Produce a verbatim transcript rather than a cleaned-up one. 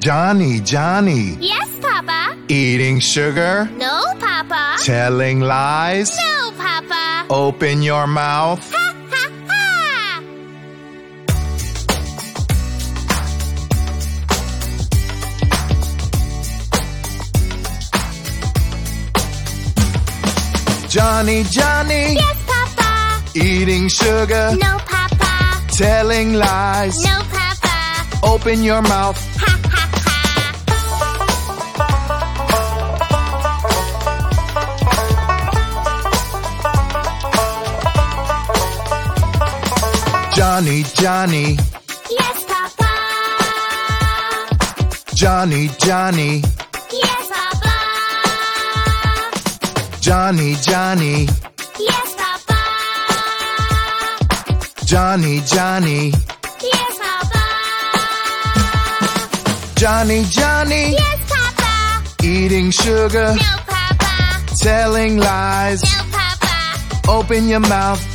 Johnny, Johnny. Yes, Papa. Eating sugar? No, Papa. Telling lies? No, Papa. Open your mouth. Ha, ha, ha. Johnny, Johnny. Yes, Papa. Eating sugar? No, Papa. Telling lies? No, Papa. Open your mouth. Ha, ha, ha. Johnny, Johnny. Yes, Papa. Johnny, Johnny. Yes, Papa. Johnny, Johnny. Yes, Papa. Johnny, Johnny. Yes, Papa. Johnny, Johnny. Yes, Papa. Eating sugar? No, Papa. Telling lies? No, Papa. Open your mouth.